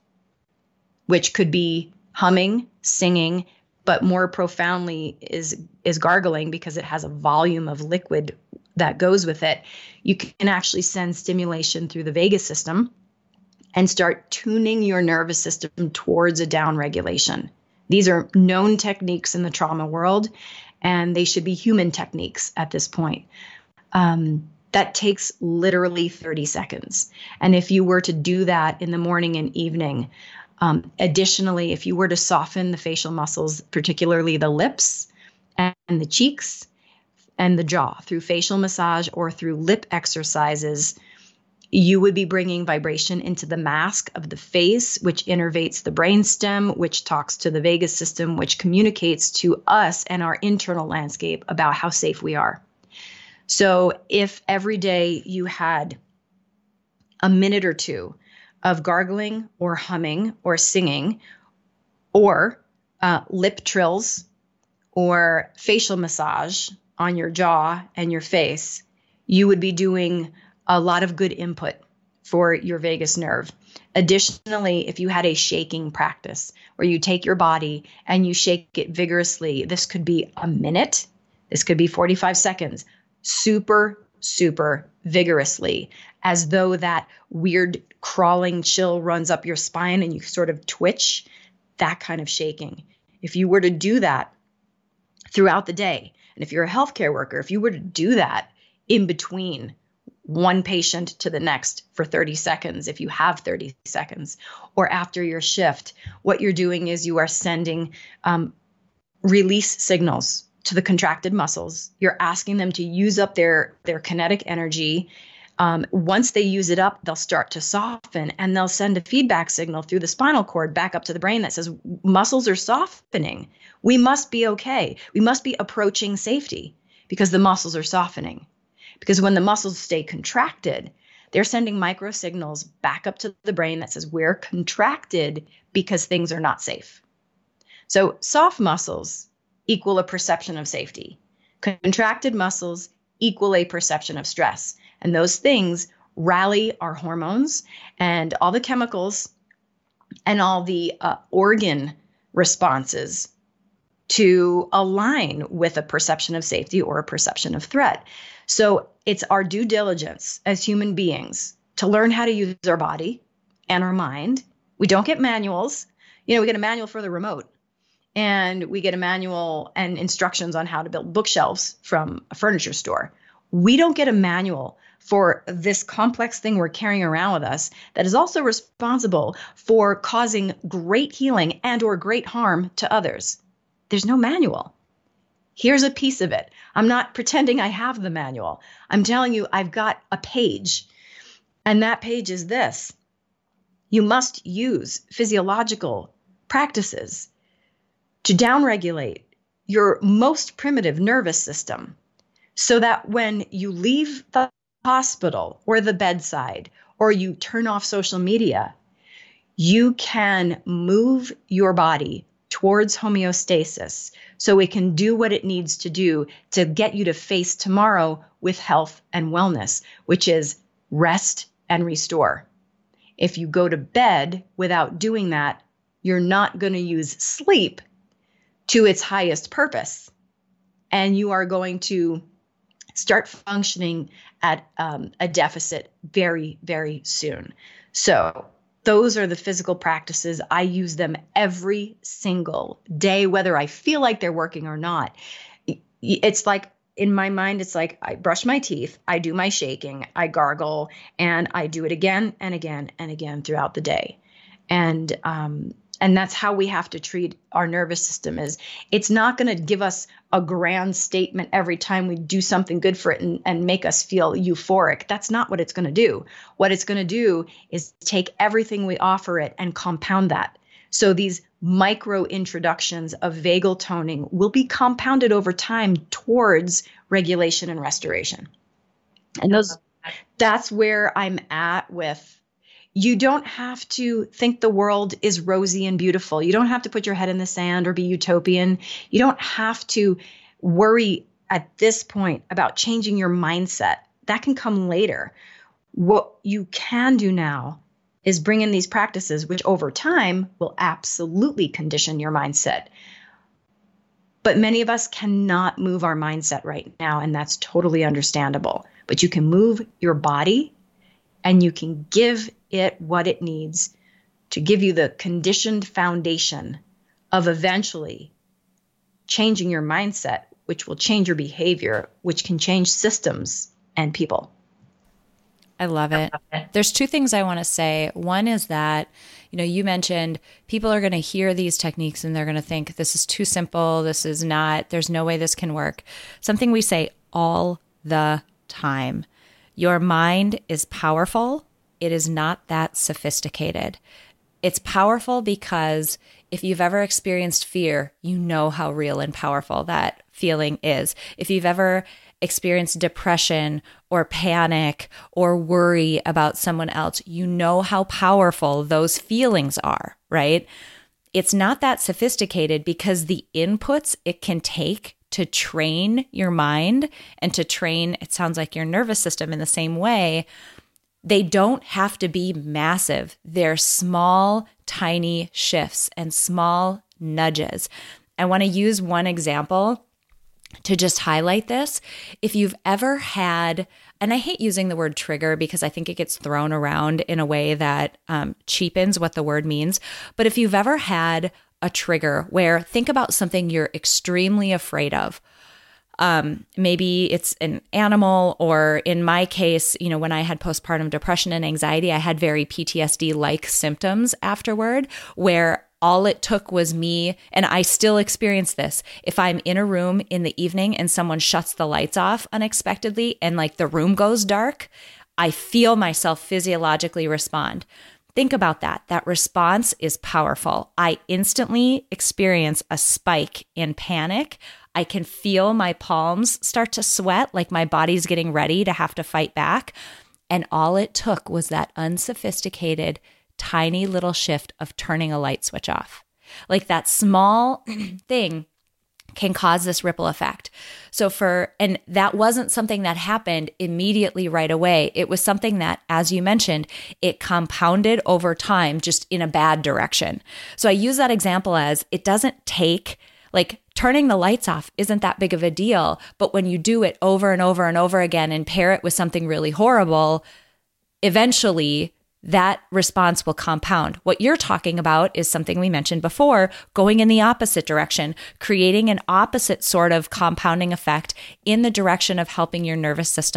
which could be humming, singing, but more profoundly is gargling because it has a volume of liquid that goes with it, you can actually send stimulation through the vagus system and start tuning your nervous system towards a downregulation. These are known techniques in the trauma world, and they should be human techniques at this point. That takes literally 30 seconds. And if you were to do that in the morning and evening, additionally, if you were to soften the facial muscles, particularly the lips and the cheeks and the jaw through facial massage or through lip exercises, you would be bringing vibration into the mask of the face, which innervates the brainstem, which talks to the vagus system, which communicates to us and our internal landscape about how safe we are. So if every day you had a minute or two of gargling or humming or singing or lip trills or facial massage on your jaw and your face, you would be doing a lot of good input for your vagus nerve. Additionally, if you had a shaking practice where you take your body and you shake it vigorously, this could be a minute, this could be 45 seconds, super vigorously, as though that weird crawling chill runs up your spine and you sort of twitch, that kind of shaking. If you were to do that throughout the day, and if you're a healthcare worker, if you were to do that in between one patient to the next for 30 seconds, if you have 30 seconds, or after your shift, what you're doing is you are sending release signals to the contracted muscles. You're asking them to use up their kinetic energy. Once they use it up, they'll start to soften, and they'll send a feedback signal through the spinal cord back up to the brain that says, muscles are softening. We must be okay. We must be approaching safety because the muscles are softening. Because when the muscles stay contracted, they're sending micro signals back up to the brain that says we're contracted because things are not safe. So soft muscles equal a perception of safety. Contracted muscles equal a perception of stress. And those things rally our hormones and all the chemicals and all the organ responses to align with a perception of safety or a perception of threat. So it's our due diligence as human beings to learn how to use our body and our mind. We don't get manuals. We get a manual for the remote, and we get a manual and instructions on how to build bookshelves from a furniture store. We don't get a manual for this complex thing we're carrying around with us that is also responsible for causing great healing and or great harm to others. There's no manual. Here's a piece of it. I'm not pretending I have the manual. I'm telling you, I've got a page, and that page is this. You must use physiological practices to downregulate your most primitive nervous system so that when you leave the hospital or the bedside or you turn off social media, you can move your body towards homeostasis so it can do what it needs to do to get you to face tomorrow with health and wellness, which is rest and restore. If you go to bed without doing that, you're not going to use sleep to its highest purpose. And you are going to start functioning at a deficit very, very soon. So those are the physical practices. I use them every single day, whether I feel like they're working or not. It's like, in my mind, it's like I brush my teeth, I do my shaking, I gargle, and I do it again and again and again throughout the day. And that's how we have to treat our nervous system. Is it's not going to give us a grand statement every time we do something good for it and make us feel euphoric. That's not what it's going to do. What it's going to do is take everything we offer it and compound that. So these micro introductions of vagal toning will be compounded over time towards regulation and restoration. And that's where I'm at with, you don't have to think the world is rosy and beautiful. You don't have to put your head in the sand or be utopian. You don't have to worry at this point about changing your mindset. That can come later. What you can do now is bring in these practices, which over time will absolutely condition your mindset. But many of us cannot move our mindset right now, and that's totally understandable. But you can move your body, and you can give it what it needs to give you the conditioned foundation of eventually changing your mindset, which will change your behavior, which can change systems and people. I love it. There's two things I want to say. One is that, you mentioned people are going to hear these techniques and they're going to think this is too simple. There's no way this can work. Something we say all the time. Your mind is powerful. It is not that sophisticated. It's powerful because if you've ever experienced fear, you know how real and powerful that feeling is. If you've ever experienced depression or panic or worry about someone else, you know how powerful those feelings are, right? It's not that sophisticated because the inputs it can take to train your mind and to train, it sounds like, your nervous system in the same way, they don't have to be massive. They're small, tiny shifts and small nudges. I want to use one example to just highlight this. If you've ever had, and I hate using the word trigger because I think it gets thrown around in a way that cheapens what the word means. But if you've ever had a trigger where, think about something you're extremely afraid of. Maybe it's an animal, or in my case, when I had postpartum depression and anxiety, I had very PTSD-like symptoms afterward, where all it took was me, and I still experience this. If I'm in a room in the evening and someone shuts the lights off unexpectedly and the room goes dark, I feel myself physiologically respond. Think about that. That response is powerful. I instantly experience a spike in panic. I can feel my palms start to sweat, like my body's getting ready to have to fight back. And all it took was that unsophisticated, tiny little shift of turning a light switch off. Like that small thing can cause this ripple effect. And that wasn't something that happened immediately right away. It was something that, as you mentioned, it compounded over time, just in a bad direction. So I use that example as it doesn't take, turning the lights off isn't that big of a deal. But when you do it over and over and over again and pair it with something really horrible, eventually that response will compound. What you're talking about is something we mentioned before, going in the opposite direction, creating an opposite sort of compounding effect in the direction of helping your nervous system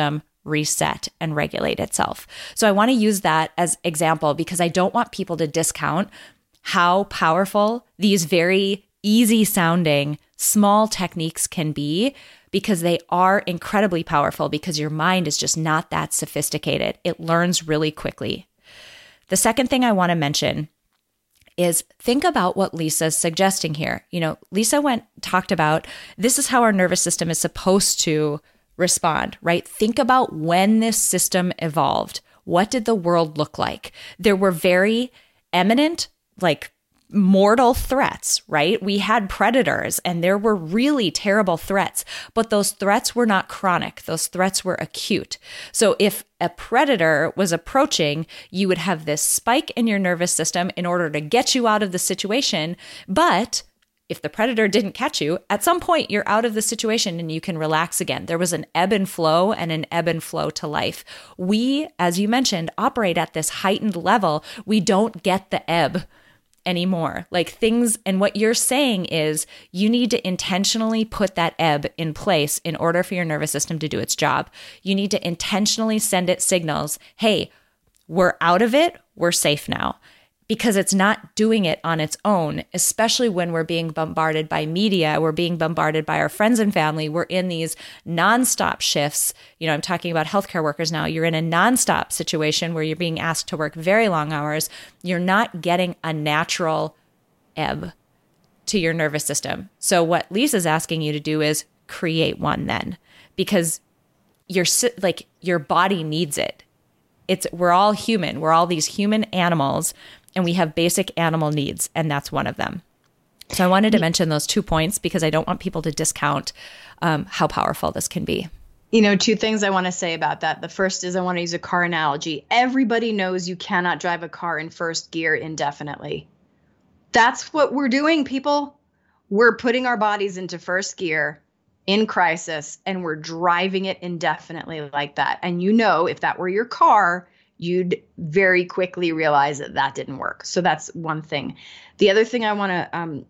reset and regulate itself. So I want to use that as example because I don't want people to discount how powerful these very easy sounding small techniques can be, because they are incredibly powerful because your mind is just not that sophisticated. It learns really quickly. The second thing I want to mention is think about what Lisa's suggesting here. You know, Lisa talked about this is how our nervous system is supposed to respond, right? Think about when this system evolved. What did the world look like? There were very eminent, like mortal threats, right? We had predators and there were really terrible threats, but those threats were not chronic. Those threats were acute. So if a predator was approaching, you would have this spike in your nervous system in order to get you out of the situation. But if the predator didn't catch you, at some point you're out of the situation and you can relax again. There was an ebb and flow to life. We, as you mentioned, operate at this heightened level. We don't get the ebb anymore. Like things, and what you're saying is you need to intentionally put that ebb in place in order for your nervous system to do its job. You need to intentionally send it signals, hey, we're out of it, we're safe now. Because it's not doing it on its own, especially when we're being bombarded by media, we're being bombarded by our friends and family. We're in these nonstop shifts. You know, I'm talking about healthcare workers now. You're in a nonstop situation where you're being asked to work very long hours. You're not getting a natural ebb to your nervous system. So what Lisa's asking you to do is create one then, because your body needs it. We're all human. We're all these human animals. And we have basic animal needs, and that's one of them. So I wanted to mention those 2 points because I don't want people to discount how powerful this can be. You know, 2 things I want to say about that. The first is I want to use a car analogy. Everybody knows you cannot drive a car in first gear indefinitely. That's what we're doing, people. We're putting our bodies into first gear in crisis, and we're driving it indefinitely like that. And you know, if that were your car, you'd very quickly realize that didn't work. So that's one thing. The other thing I want to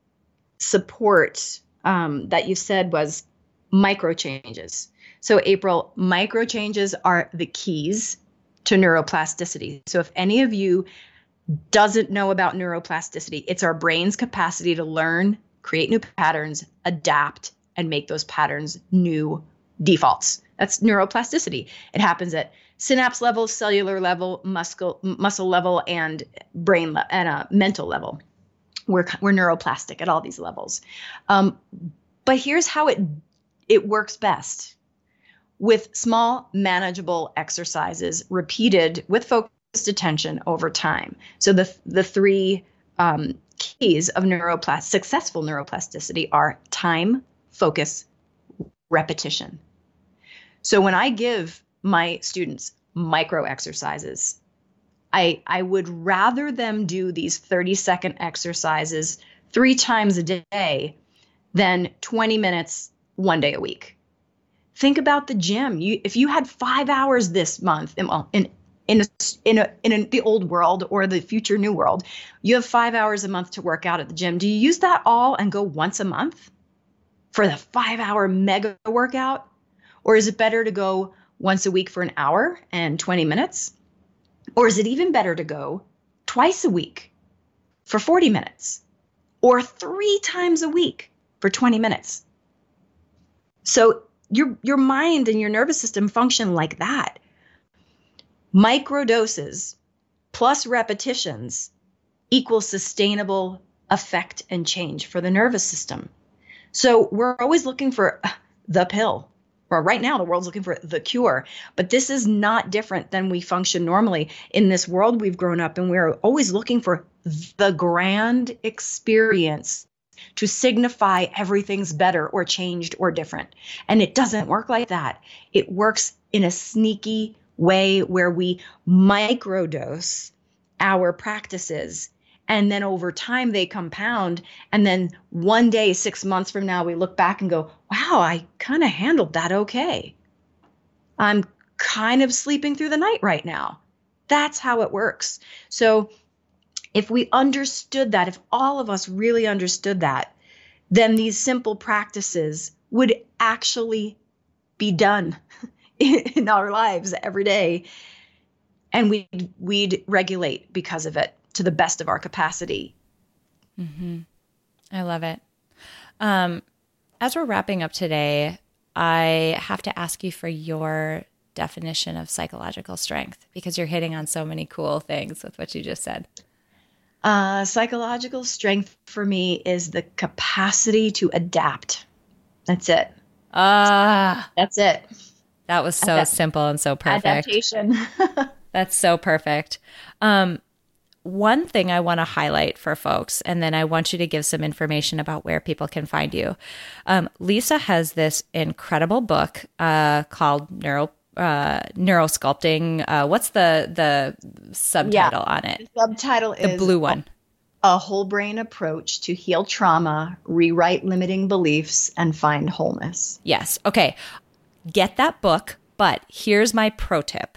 support that you said was micro changes. So April, micro changes are the keys to neuroplasticity. So if any of you doesn't know about neuroplasticity, it's our brain's capacity to learn, create new patterns, adapt, and make those patterns new defaults. That's neuroplasticity. It happens at synapse level, cellular level, muscle level, and brain and mental level. We're neuroplastic at all these levels. But here's how it works best. With small, manageable exercises repeated with focused attention over time. So the 3 keys of successful neuroplasticity are time, focus, repetition. So when I give my students micro exercises, I would rather them do these 30-second exercises 3 times a day than 20 minutes 1 day a week. Think about the gym. If you had 5 hours this month, in the old world or the future new world, you have 5 hours a month to work out at the gym. Do you use that all and go once a month for the 5-hour mega workout? Or is it better to go once a week for an hour and 20 minutes? Or is it even better to go twice a week for 40 minutes? Or 3 times a week for 20 minutes? So your mind and your nervous system function like that. Micro doses plus repetitions equals sustainable effect and change for the nervous system. So we're always looking for the pill. Well, right now, the world's looking for the cure, but this is not different than we function normally. In this world we've grown up, and we're always looking for the grand experience to signify everything's better or changed or different. And it doesn't work like that. It works in a sneaky way where we microdose our practices. And then over time they compound. And then one day, 6 months from now, we look back and go, wow, I kind of handled that okay. I'm kind of sleeping through the night right now. That's how it works. So if we understood that, if all of us really understood that, then these simple practices would actually be done. in our lives every day. And we'd regulate because of it to the best of our capacity. Mm-hmm. I love it. As we're wrapping up today, I have to ask you for your definition of psychological strength, because you're hitting on so many cool things with what you just said. Psychological strength for me is the capacity to adapt. That's it. That's it. That was so simple and so perfect. Adaptation. That's so perfect. One thing I want to highlight for folks, and then I want you to give some information about where people can find you. Lisa has this incredible book called Neurosculpting. What's the subtitle on it? The subtitle is the blue one. A Whole Brain Approach to Heal Trauma, Rewrite Limiting Beliefs, and Find Wholeness. Yes. Okay. Get that book, but here's my pro tip.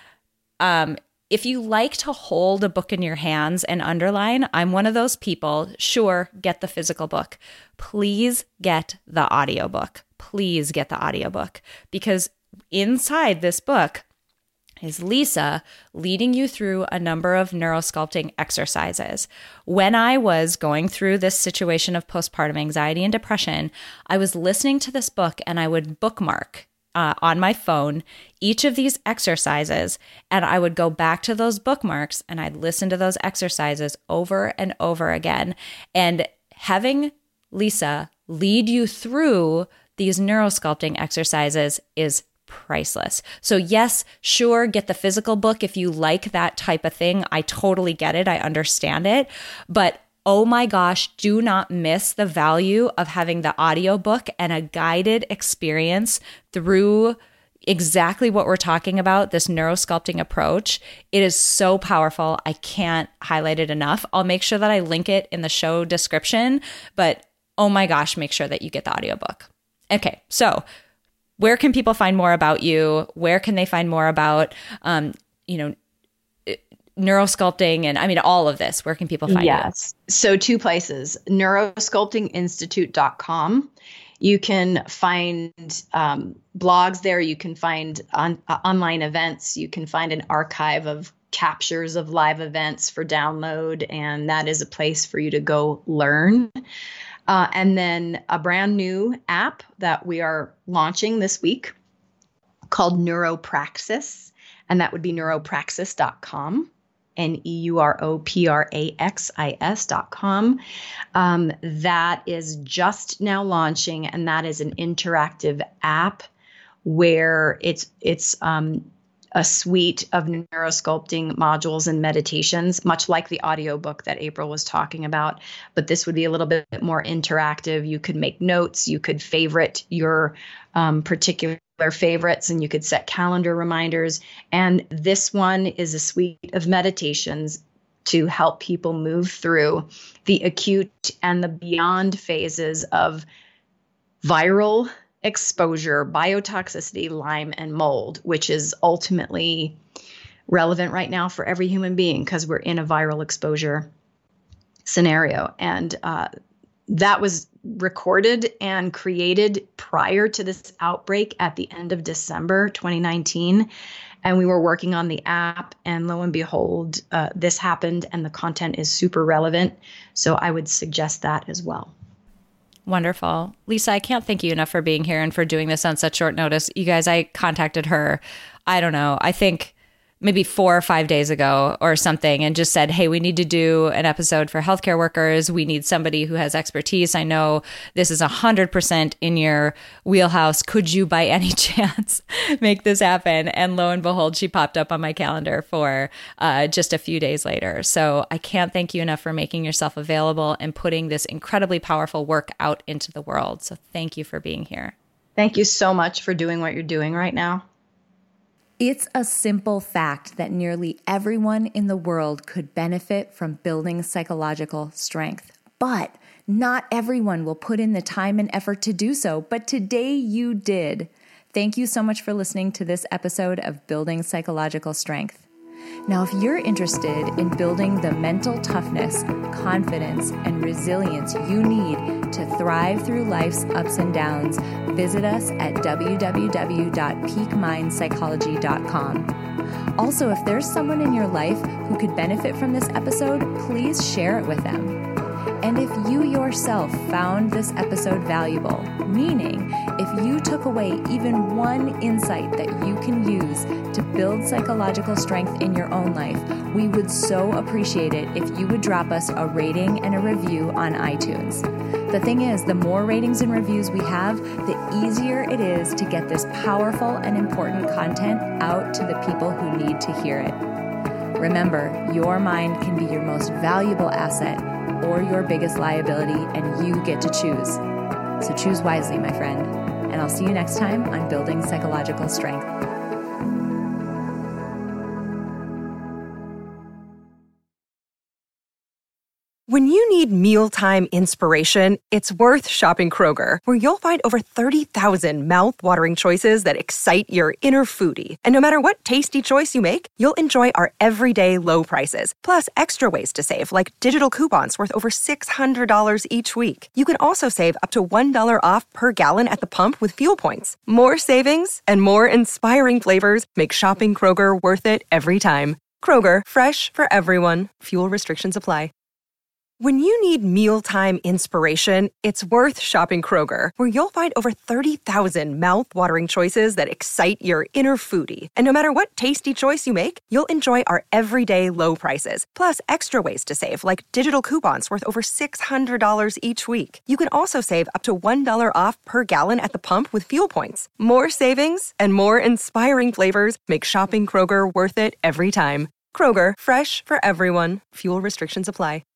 If you like to hold a book in your hands and underline, I'm one of those people. Sure, get the physical book. Please get the audiobook. Please get the audiobook, because inside this book is Lisa leading you through a number of neurosculpting exercises. When I was going through this situation of postpartum anxiety and depression, I was listening to this book and I would bookmark on my phone each of these exercises, and I would go back to those bookmarks and I'd listen to those exercises over and over again. And having Lisa lead you through these neurosculpting exercises is priceless. So yes, sure, get the physical book if you like that type of thing. I totally get it. I understand it. But oh my gosh, do not miss the value of having the audiobook and a guided experience through exactly what we're talking about, this neurosculpting approach. It is so powerful. I can't highlight it enough. I'll make sure that I link it in the show description, but oh my gosh, make sure that you get the audiobook. Okay, so where can people find more about you? Where can they find more about, neurosculpting and all of this? Where can people find you? Yes. So 2 places, neurosculptinginstitute.com. You can find blogs there. You can find online events. You can find an archive of captures of live events for download. And that is a place for you to go learn. And then a brand new app that we are launching this week called Neuropraxis. And that would be neuropraxis.com. neuropraxis.com. That is just now launching, and that is an interactive app where it's a suite of neurosculpting modules and meditations, much like the audiobook that April was talking about. But this would be a little bit more interactive. You could make notes, you could favorite your particular favorites, and you could set calendar reminders. And this one is a suite of meditations to help people move through the acute and the beyond phases of viral exposure, biotoxicity, Lyme, and mold, which is ultimately relevant right now for every human being because we're in a viral exposure scenario. And that was recorded and created prior to this outbreak at the end of December 2019. And we were working on the app, and lo and behold, this happened, and the content is super relevant. So I would suggest that as well. Wonderful. Lisa, I can't thank you enough for being here and for doing this on such short notice. You guys, I contacted her, I don't know, I think maybe 4 or 5 days ago or something, and just said, hey, we need to do an episode for healthcare workers. We need somebody who has expertise. I know this is 100% in your wheelhouse. Could you by any chance make this happen? And lo and behold, she popped up on my calendar for just a few days later. So I can't thank you enough for making yourself available and putting this incredibly powerful work out into the world. So thank you for being here. Thank you so much for doing what you're doing right now. It's a simple fact that nearly everyone in the world could benefit from building psychological strength, but not everyone will put in the time and effort to do so. But today you did. Thank you so much for listening to this episode of Building Psychological Strength. Now, if you're interested in building the mental toughness, confidence, and resilience you need to thrive through life's ups and downs, visit us at www.peakmindpsychology.com. Also, if there's someone in your life who could benefit from this episode, please share it with them. And if you yourself found this episode valuable, meaning if you took away even one insight that you can use to build psychological strength in your own life, we would so appreciate it if you would drop us a rating and a review on iTunes. The thing is, the more ratings and reviews we have, the easier it is to get this powerful and important content out to the people who need to hear it. Remember, your mind can be your most valuable asset or your biggest liability, and you get to choose. So choose wisely, my friend, and I'll see you next time on Building Psychological Strength. When you need mealtime inspiration, it's worth shopping Kroger, where you'll find over 30,000 mouth-watering choices that excite your inner foodie. And no matter what tasty choice you make, you'll enjoy our everyday low prices, plus extra ways to save, like digital coupons worth over $600 each week. You can also save up to $1 off per gallon at the pump with fuel points. More savings and more inspiring flavors make shopping Kroger worth it every time. Kroger, fresh for everyone. Fuel restrictions apply. When you need mealtime inspiration, it's worth shopping Kroger, where you'll find over 30,000 mouth-watering choices that excite your inner foodie. And no matter what tasty choice you make, you'll enjoy our everyday low prices, plus extra ways to save, like digital coupons worth over $600 each week. You can also save up to $1 off per gallon at the pump with fuel points. More savings and more inspiring flavors make shopping Kroger worth it every time. Kroger, fresh for everyone. Fuel restrictions apply.